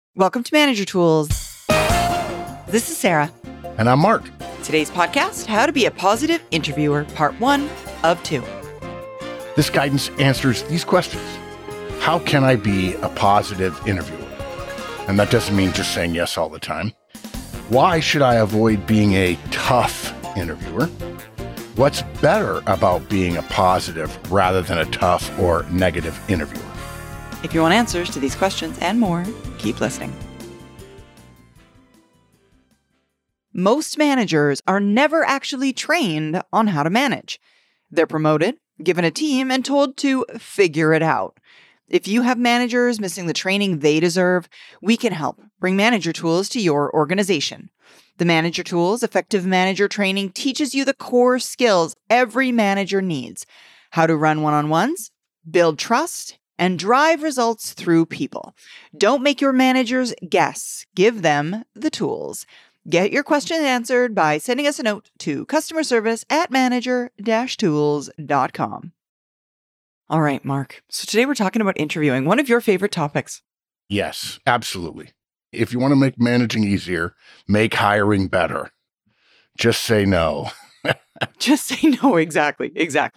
Welcome to Manager Tools. This is Sarah. And I'm Mark. Today's podcast, How to Be a Positive Interviewer, Part 1 of 2. This guidance answers these questions. How can I be a positive interviewer? And that doesn't mean just saying yes all the time. Why should I avoid being a tough interviewer? What's better about being a positive rather than a tough or negative interviewer? If you want answers to these questions and more, keep listening. Most managers are never actually trained on how to manage. They're promoted, given a team, and told to figure it out. If you have managers missing the training they deserve, we can help bring Manager Tools to your organization. The Manager Tools Effective Manager Training teaches you the core skills every manager needs: how to run one-on-ones, build trust, and drive results through people. Don't make your managers guess. Give them the tools. Get your questions answered by sending us a note to customerservice@manager-tools.com. All right, Mark. So today we're talking about interviewing, one of your favorite topics. Yes, absolutely. If you want to make managing easier, make hiring better. Just say no. Just say no. Exactly.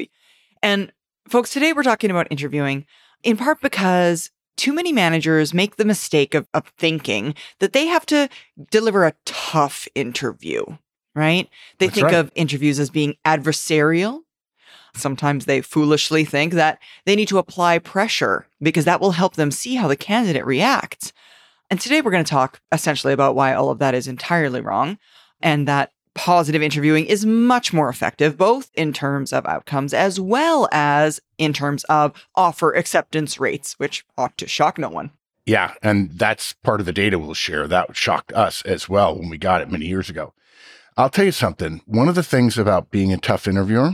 And folks, today we're talking about interviewing, in part because too many managers make the mistake of thinking that they have to deliver a tough interview, right? They That's think right. of interviews as being adversarial. Sometimes they foolishly think that they need to apply pressure because that will help them see how the candidate reacts. And today we're going to talk essentially about why all of that is entirely wrong, and that positive interviewing is much more effective, both in terms of outcomes as well as in terms of offer acceptance rates, which ought to shock no one. Yeah, and that's part of the data we'll share. That shocked us as well when we got it many years ago. I'll tell you something. One of the things about being a tough interviewer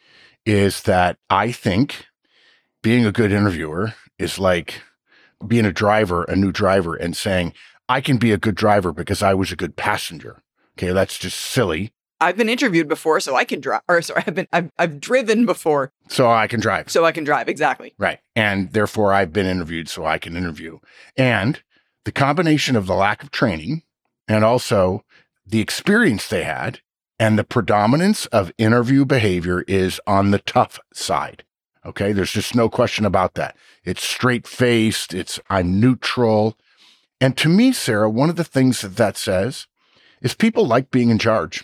is that I think being a good interviewer is like being a new driver, and saying, I can be a good driver because I was a good passenger. Okay, that's just silly. I've been interviewed before, so I can drive. Or sorry, I've driven before, So I can drive. so I can drive. Exactly. Right. And therefore I've been interviewed, so I can interview. And the combination of the lack of training and also the experience they had and the predominance of interview behavior is on the tough side. Okay. There's just no question about that. It's straight-faced. I'm neutral. And to me, Sarah, one of the things that says is people like being in charge,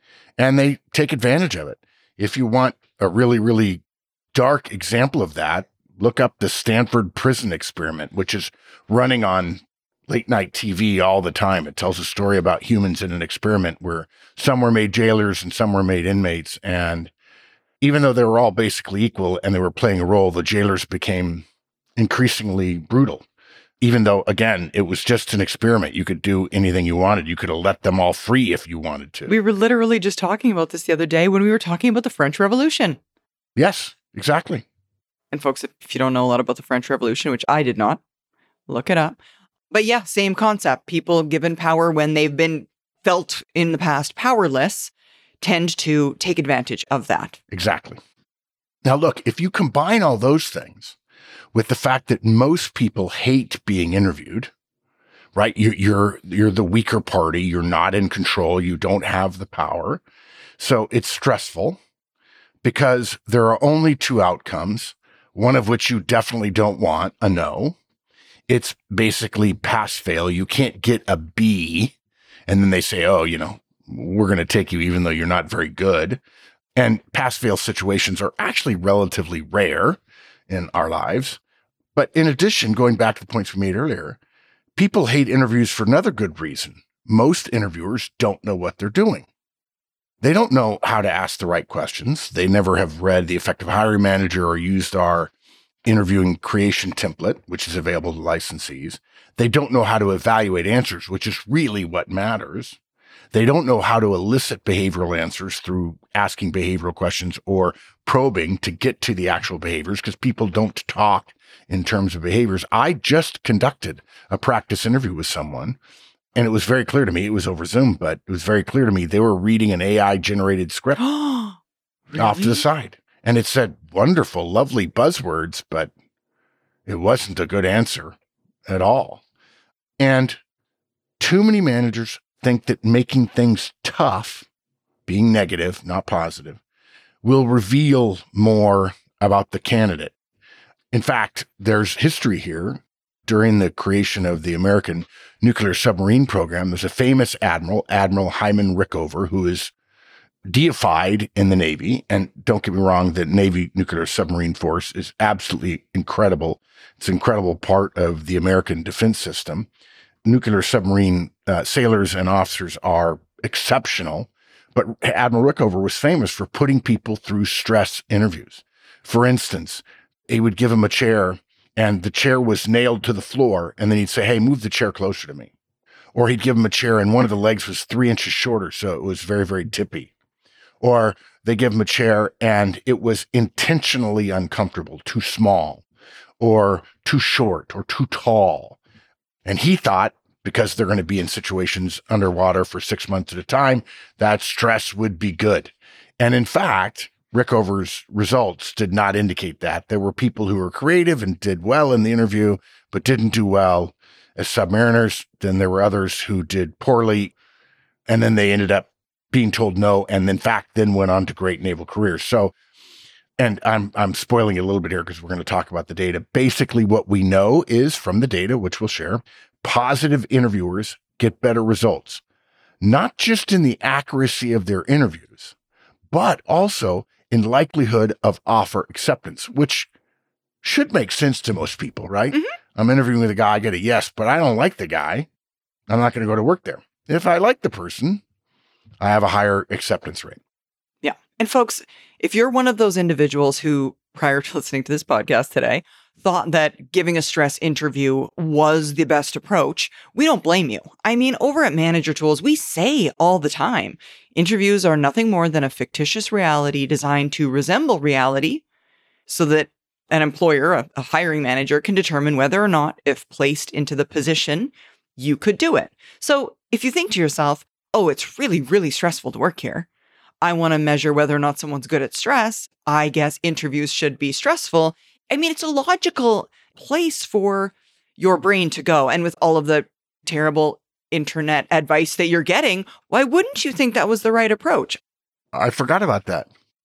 and they take advantage of it. If you want a really, really dark example of that, look up the Stanford Prison Experiment, which is running on late night TV all the time. It tells a story about humans in an experiment where some were made jailers and some were made inmates. And even though they were all basically equal and they were playing a role, the jailers became increasingly brutal. Even though, again, it was just an experiment. You could do anything you wanted. You could have let them all free if you wanted to. We were literally just talking about this the other day when we were talking about the French Revolution. Yes, exactly. And folks, if you don't know a lot about the French Revolution, which I did not, look it up. But yeah, same concept. People given power when they've been felt in the past powerless tend to take advantage of that. Exactly. Now, look, if you combine all those things with the fact that most people hate being interviewed, right? You're the weaker party. You're not in control. You don't have the power. So it's stressful because there are only two outcomes, one of which you definitely don't want, a no. It's basically pass fail. You can't get a B. And then they say, oh, we're going to take you even though you're not very good. And pass fail situations are actually relatively rare in our lives. But in addition, going back to the points we made earlier, people hate interviews for another good reason. Most interviewers don't know what they're doing. They don't know how to ask the right questions. They never have read The Effective Hiring Manager or used our interviewing creation template, which is available to licensees. They don't know how to evaluate answers, which is really what matters. They don't know how to elicit behavioral answers through asking behavioral questions or probing to get to the actual behaviors, because people don't talk in terms of behaviors. I just conducted a practice interview with someone, and it was very clear to me, it was over Zoom, but it was very clear to me they were reading an AI-generated script off to the side. And it said wonderful, lovely buzzwords, but it wasn't a good answer at all. And too many managers think that making things tough, being negative, not positive, will reveal more about the candidate. In fact, there's history here. During the creation of the American nuclear submarine program, there's a famous admiral, Admiral Hyman Rickover, who is deified in the Navy. And don't get me wrong, the Navy nuclear submarine force is absolutely incredible. It's an incredible part of the American defense system. Nuclear submarine sailors and officers are exceptional, but Admiral Rickover was famous for putting people through stress interviews. For instance, he would give him a chair and the chair was nailed to the floor, and then he'd say, hey, move the chair closer to me. Or he'd give him a chair and one of the legs was 3 inches shorter, so it was very, very tippy. Or they give him a chair and it was intentionally uncomfortable, too small, or too short, or too tall. And he thought, because they're going to be in situations underwater for 6 months at a time, that stress would be good. And in fact, Rickover's results did not indicate that. There were people who were creative and did well in the interview, but didn't do well as submariners. Then there were others who did poorly, and then they ended up being told no, and in fact, then went on to great naval careers. So, and I'm spoiling it a little bit here because we're going to talk about the data. Basically, what we know is from the data, which we'll share, positive interviewers get better results, not just in the accuracy of their interviews, but also in likelihood of offer acceptance, which should make sense to most people, right? Mm-hmm. I'm interviewing with a guy, I get a yes, but I don't like the guy. I'm not going to go to work there. If I like the person, I have a higher acceptance rate. Yeah. And folks, if you're one of those individuals who, prior to listening to this podcast today, thought that giving a stress interview was the best approach, we don't blame you. I mean, over at Manager Tools, we say all the time, interviews are nothing more than a fictitious reality designed to resemble reality so that an employer, a hiring manager, can determine whether or not, if placed into the position, you could do it. So if you think to yourself, oh, it's really, really stressful to work here, I want to measure whether or not someone's good at stress, I guess interviews should be stressful. I mean, it's a logical place for your brain to go. And with all of the terrible internet advice that you're getting, why wouldn't you think that was the right approach? I forgot about that.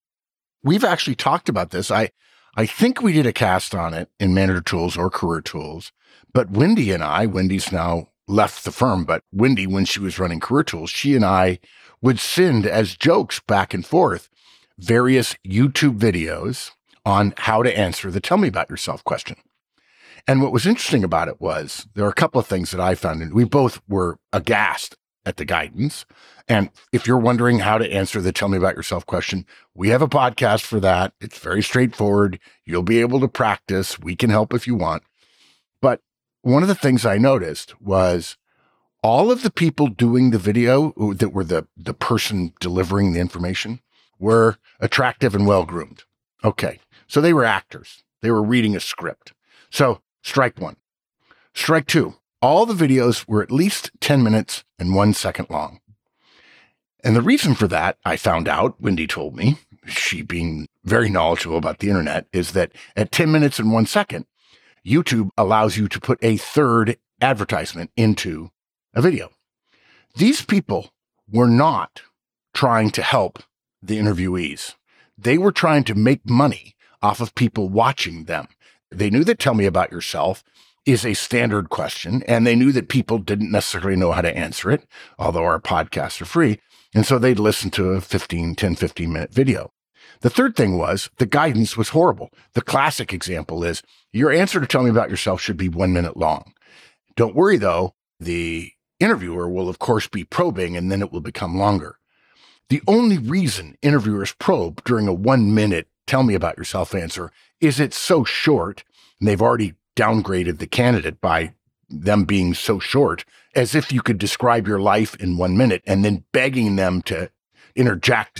We've actually talked about this. I think we did a cast on it in Manager Tools or Career Tools, but Wendy and I, Wendy's now left the firm, but Wendy, when she was running Career Tools, she and I would send as jokes back and forth various YouTube videos on how to answer the tell me about yourself question. And what was interesting about it was there are a couple of things that I found, and we both were aghast at the guidance. And if you're wondering how to answer the tell me about yourself question, we have a podcast for that. It's very straightforward. You'll be able to practice. We can help if you want. But one of the things I noticed was all of the people doing the video that were the person delivering the information were attractive and well-groomed. Okay. So they were actors. They were reading a script. So strike one. Strike two. All the videos were at least 10 minutes and 1 second long. And the reason for that, I found out, Wendy told me, she being very knowledgeable about the internet, is that at 10 minutes and 1 second, YouTube allows you to put a third advertisement into a video. These people were not trying to help the interviewees. They were trying to make money off of people watching them. They knew that tell me about yourself is a standard question, and they knew that people didn't necessarily know how to answer it, although our podcasts are free. And so they'd listen to a 15-minute video. The third thing was the guidance was horrible. The classic example is your answer to tell me about yourself should be 1 minute long. Don't worry, though. The interviewer will, of course, be probing, and then it will become longer. The only reason interviewers probe during a 1 minute tell me about yourself answer is it's so short, and they've already downgraded the candidate by them being so short, as if you could describe your life in 1 minute and then begging them to interject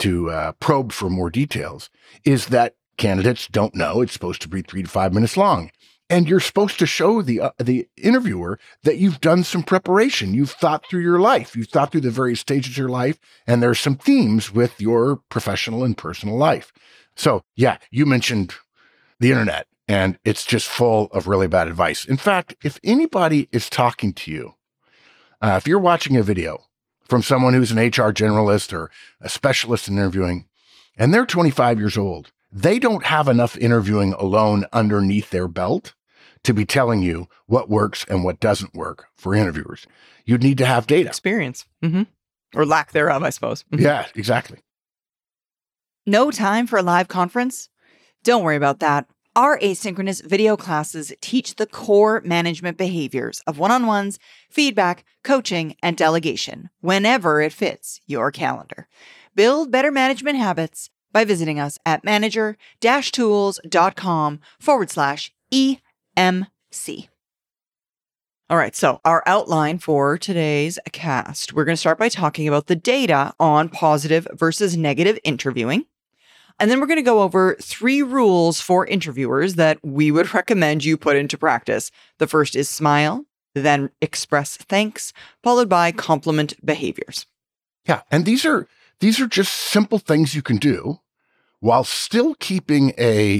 to probe for more details, is that candidates don't know it's supposed to be 3 to 5 minutes long. And you're supposed to show the interviewer that you've done some preparation. You've thought through your life. You've thought through the various stages of your life, and there's some themes with your professional and personal life. So, yeah, you mentioned the internet. And it's just full of really bad advice. In fact, if anybody is talking to you, if you're watching a video from someone who's an HR generalist or a specialist in interviewing, and they're 25 years old, they don't have enough interviewing alone underneath their belt to be telling you what works and what doesn't work for interviewers. You'd need to have data. Experience. Or lack thereof, I suppose. Yeah, exactly. No time for a live conference? Don't worry about that. Our asynchronous video classes teach the core management behaviors of one-on-ones, feedback, coaching, and delegation whenever it fits your calendar. Build better management habits by visiting us at manager-tools.com/EMC. All right, so our outline for today's cast. We're going to start by talking about the data on positive versus negative interviewing. And then we're going to go over 3 rules for interviewers that we would recommend you put into practice. The first is smile, then express thanks, followed by compliment behaviors. Yeah, and these are just simple things you can do while still keeping a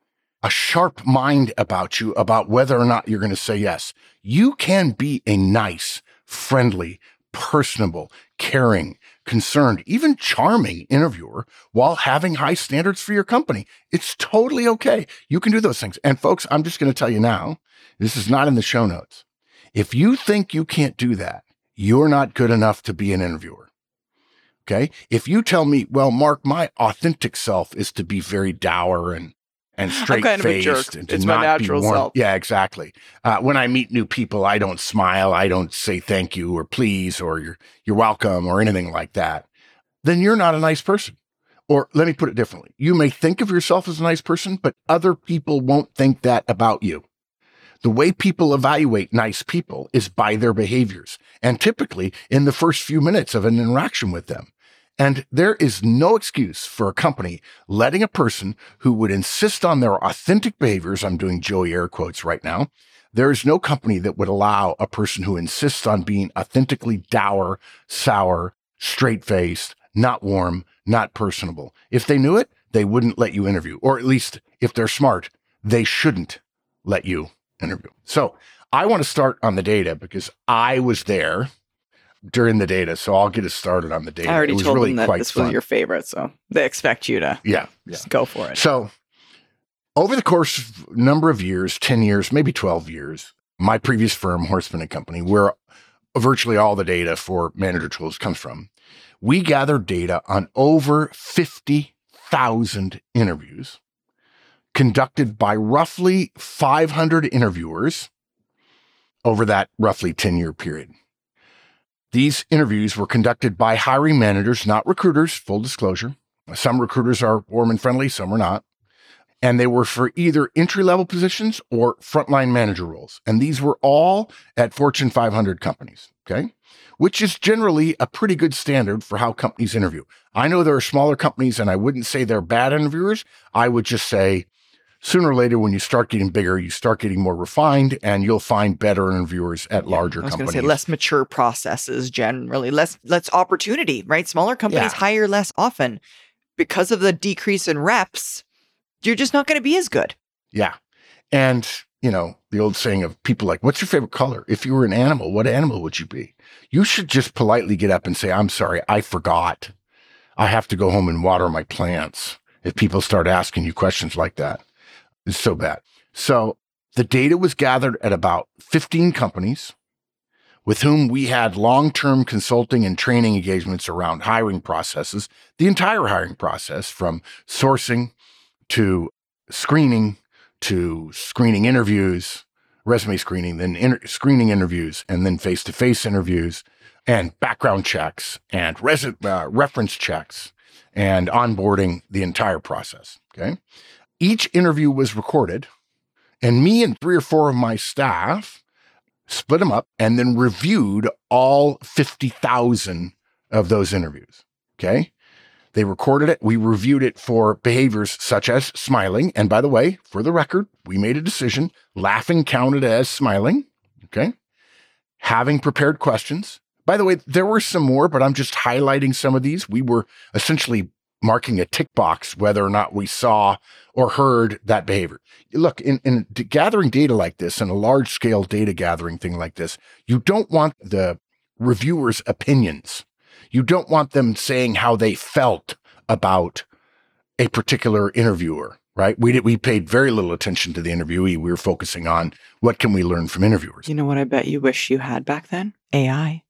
sharp mind about you about whether or not you're going to say yes. You can be a nice, friendly, personable, caring, concerned, even charming interviewer while having high standards for your company. It's totally okay. You can do those things. And folks, I'm just going to tell you now, this is not in the show notes. If you think you can't do that, you're not good enough to be an interviewer. Okay? If you tell me, well, Mark, my authentic self is to be very dour and straight-faced and it's to my not natural be warm. self. Yeah, exactly. When I meet new people, I don't smile. I don't say thank you or please or you're welcome or anything like that. Then you're not a nice person. Or let me put it differently. You may think of yourself as a nice person, but other people won't think that about you. The way people evaluate nice people is by their behaviors, and typically in the first few minutes of an interaction with them. And there is no excuse for a company letting a person who would insist on their authentic behaviors, I'm doing Joey air quotes right now, there is no company that would allow a person who insists on being authentically dour, sour, straight-faced, not warm, not personable. If they knew it, they wouldn't let you interview. Or at least, if they're smart, they shouldn't let you interview. So I want to start on the data because I was there during the data, so I'll get us started on the data. I already told really them that this was your favorite, so they expect you to just go for it. So over the course of a number of years, 10 years, maybe 12 years, my previous firm, Horstman & Company, where virtually all the data for Manager Tools comes from, we gathered data on over 50,000 interviews conducted by roughly 500 interviewers over that roughly 10-year period. These interviews were conducted by hiring managers, not recruiters, full disclosure. Some recruiters are warm and friendly, some are not. And they were for either entry-level positions or frontline manager roles. And these were all at Fortune 500 companies, okay? Which is generally a pretty good standard for how companies interview. I know there are smaller companies, and I wouldn't say they're bad interviewers. I would just say sooner or later, when you start getting bigger, you start getting more refined, and you'll find better interviewers at larger companies. I was going to say less mature processes generally, less opportunity, right? Smaller companies hire less often. Because of the decrease in reps, you're just not going to be as good. Yeah. And, you know, the old saying of people like, what's your favorite color? If you were an animal, what animal would you be? You should just politely get up and say, I'm sorry, I forgot. I have to go home and water my plants. If people start asking you questions like that. It's so bad. So the data was gathered at about 15 companies with whom we had long-term consulting and training engagements around hiring processes, the entire hiring process from sourcing to screening interviews, resume screening, then screening interviews, and then face-to-face interviews and background checks and reference checks and onboarding, the entire process, okay? Each interview was recorded, and me and 3 or 4 of my staff split them up and then reviewed all 50,000 of those interviews, okay? They recorded it. We reviewed it for behaviors such as smiling. And by the way, for the record, we made a decision. Laughing counted as smiling, okay? Having prepared questions. By the way, there were some more, but I'm just highlighting some of these. We were essentially marking a tick box whether or not we saw or heard that behavior. Look, in gathering data like this, in a large scale data gathering thing like this, you don't want the reviewers' opinions. You don't want them saying how they felt about a particular interviewer, right? We paid very little attention to the interviewee. We were focusing on what can we learn from interviewers. You know what I bet you wish you had back then? AI.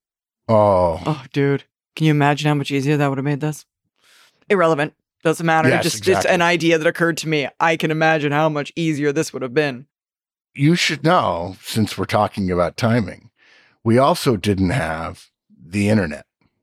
Oh, dude. Can you imagine how much easier that would have made this? Irrelevant. Doesn't matter. Yes, Just exactly. an idea that occurred to me. I can imagine how much easier this would have been. You should know, since we're talking about timing, we also didn't have the internet.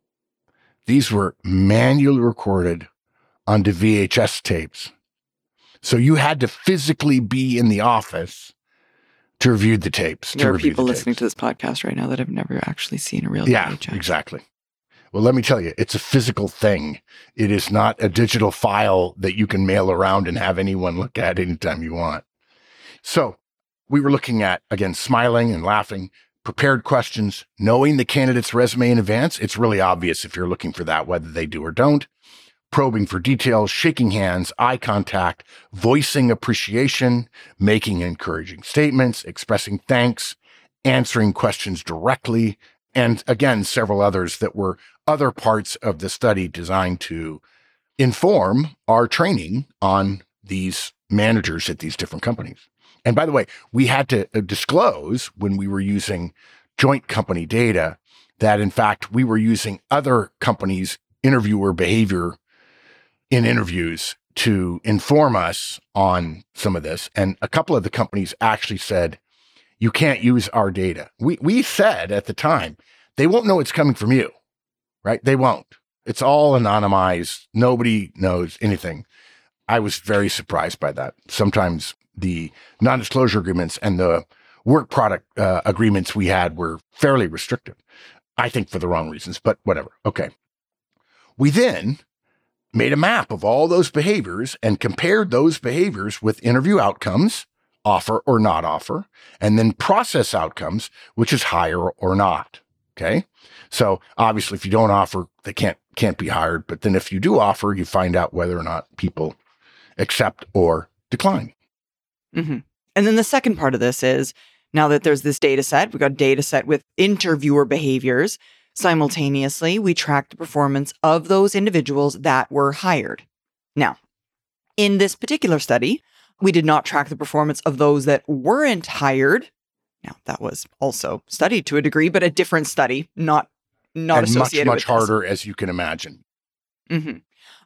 These were manually recorded onto VHS tapes. So you had to physically be in the office to review the tapes. There are people listening to this podcast right now that have never actually seen a real VHS. Yeah, exactly. Well, let me tell you, it's a physical thing. It is not a digital file that you can mail around and have anyone look at anytime you want. So we were looking at, again, smiling and laughing, prepared questions, knowing the candidate's resume in advance. It's really obvious if you're looking for that, whether they do or don't. Probing for details, shaking hands, eye contact, voicing appreciation, making encouraging statements, expressing thanks, answering questions directly, and again, several others that were other parts of the study designed to inform our training on these managers at these different companies. And by the way, we had to disclose when we were using joint company data that, in fact, we were using other companies' interviewer behavior in interviews to inform us on some of this. And a couple of the companies actually said, you can't use our data. We said at the time, they won't know it's coming from you, right? They won't. It's all anonymized. Nobody knows anything. I was very surprised by that. Sometimes the non-disclosure agreements and the work product agreements we had were fairly restrictive, I think for the wrong reasons, but whatever. Okay. We then made a map of all those behaviors and compared those behaviors with interview outcomes, offer or not offer, and then process outcomes, which is hire or not. Okay. So obviously, if you don't offer, they can't be hired. But then if you do offer, you find out whether or not people accept or decline. Mm-hmm. And then the second part of this is, now that there's this data set, we've got a data set with interviewer behaviors. Simultaneously, we track the performance of those individuals that were hired. Now, in this particular study, we did not track the performance of those that weren't hired. Now, that was also studied to a degree, but a different study, not associated much with harder, as you can imagine. Mm-hmm.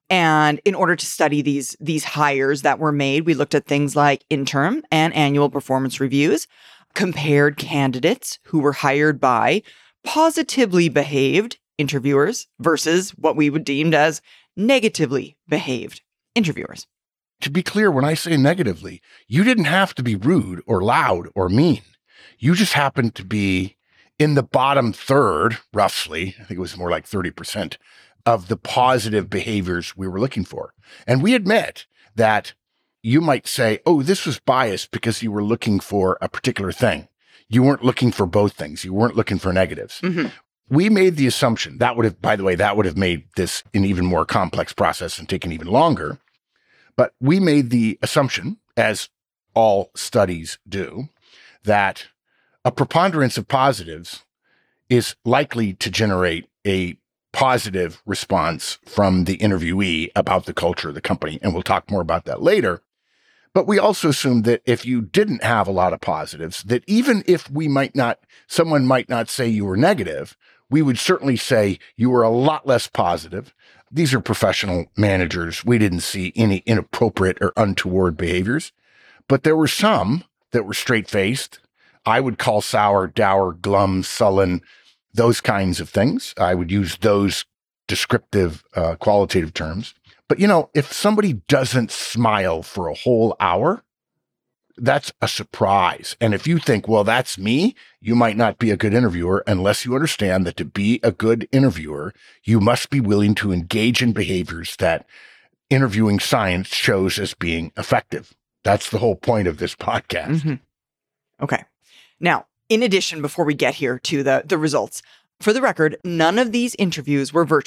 And in order to study these hires that were made, we looked at things like interim and annual performance reviews, compared candidates who were hired by positively behaved interviewers versus what we would deem as negatively behaved interviewers. To be clear, when I say negatively, you didn't have to be rude or loud or mean. You just happened to be in the bottom third, roughly, I think it was more like 30%, of the positive behaviors we were looking for. And we admit that you might say, oh, this was biased because you were looking for a particular thing. You weren't looking for both things. You weren't looking for negatives. Mm-hmm. We made the assumption that would have made this an even more complex process and taken even longer. But we made the assumption, as all studies do, that a preponderance of positives is likely to generate a positive response from the interviewee about the culture of the company. And we'll talk more about that later. But we also assumed that if you didn't have a lot of positives, that even if someone might not say you were negative, we would certainly say you were a lot less positive. These are professional managers. We didn't see any inappropriate or untoward behaviors, but there were some that were straight-faced. I would call sour, dour, glum, sullen, those kinds of things. I would use those descriptive, qualitative terms. But, if somebody doesn't smile for a whole hour, that's a surprise. And if you think, well, that's me, you might not be a good interviewer unless you understand that to be a good interviewer, you must be willing to engage in behaviors that interviewing science shows as being effective. That's the whole point of this podcast. Mm-hmm. Okay. Now, in addition, before we get here to the results, for the record, none of these interviews were virtual.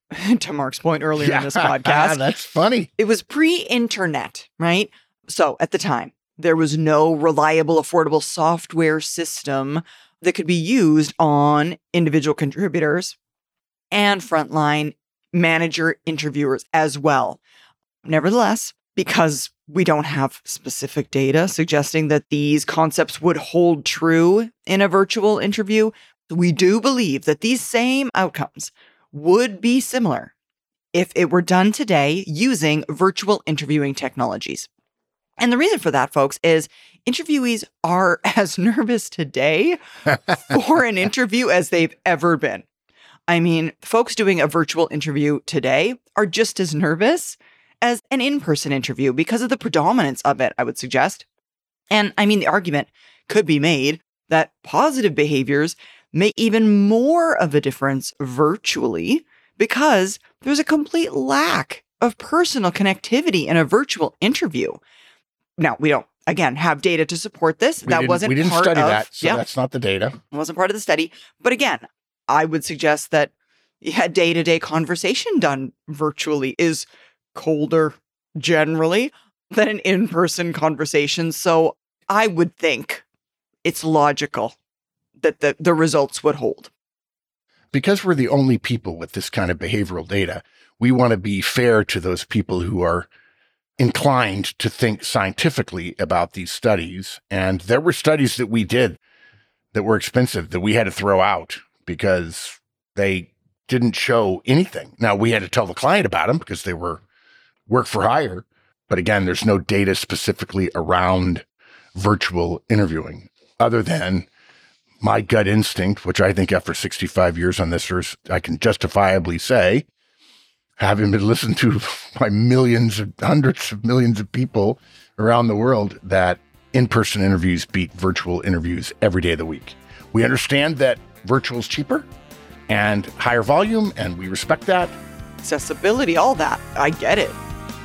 to Mark's point earlier in this podcast. That's funny. It was pre-internet, right? So at the time, there was no reliable, affordable software system that could be used on individual contributors and frontline manager interviewers as well. Nevertheless, because we don't have specific data suggesting that these concepts would hold true in a virtual interview, we do believe that these same outcomes would be similar if it were done today using virtual interviewing technologies. And the reason for that, folks, is interviewees are as nervous today for an interview as they've ever been. I mean, folks doing a virtual interview today are just as nervous as an in-person interview because of the predominance of it, I would suggest. And I mean, the argument could be made that positive behaviors make even more of a difference virtually because there's a complete lack of personal connectivity in a virtual interview. Now, we don't, again, have data to support this. We didn't study that, so that's not the data. It wasn't part of the study. But again, I would suggest that day-to-day conversation done virtually is colder generally than an in-person conversation. So I would think it's logical that the results would hold. Because we're the only people with this kind of behavioral data, we want to be fair to those people who are inclined to think scientifically about these studies. And there were studies that we did that were expensive that we had to throw out because they didn't show anything. Now, we had to tell the client about them because they were work for hire. But again, there's no data specifically around virtual interviewing other than my gut instinct, which I think after 65 years on this earth, I can justifiably say, having been listened to by hundreds of millions of people around the world, that in-person interviews beat virtual interviews every day of the week. We understand that virtual is cheaper and higher volume, and we respect that. Accessibility, all that. I get it.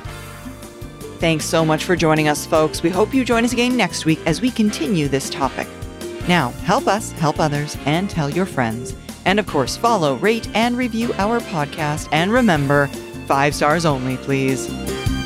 Thanks so much for joining us, folks. We hope you join us again next week as we continue this topic. Now, help us, help others, and tell your friends. And of course, follow, rate, and review our podcast. And remember, 5 stars only, please.